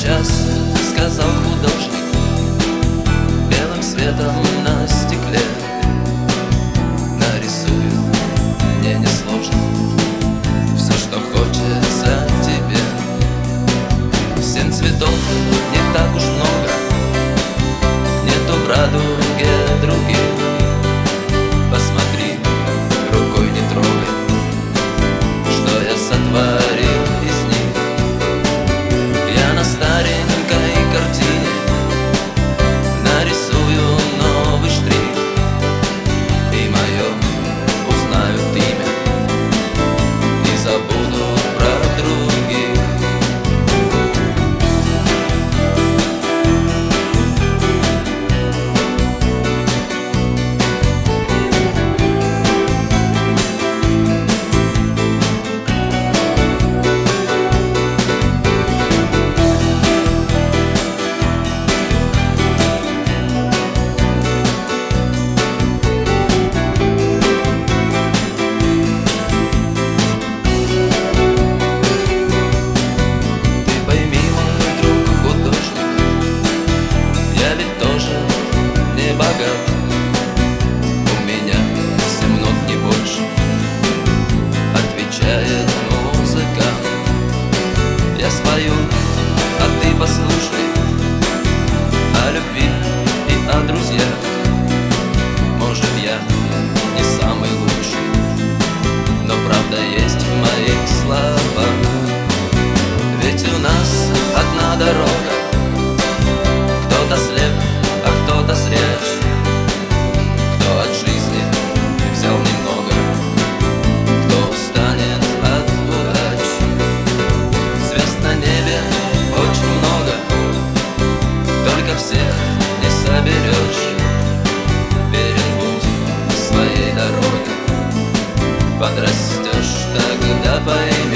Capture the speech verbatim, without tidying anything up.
сейчас, сказал художник, белым светом на стекле. Нарисую, мне несложно, все, что хочется тебе. Семь цветов не так уж много, нету в радуге других. Посмотри, рукой не трогай, что я сотворил из них. Я на старенькой картине нарисую новый штрих, и мое узнают имя и забудут про других. Богат. У меня семь нот, не больше, отвечает музыкант. Я спою, а ты послушай о любви и о друзьях. Может, я не самый лучший, но правда есть в моих словах. Ведь у нас одна дорога, кто-то слеп, а кто-то зряч, кто от жизни взял немного, кто устанет от удач. Звезд на небе очень много, только всех не соберешь. Верен будь своей дороге, подрастешь, тогда поймешь.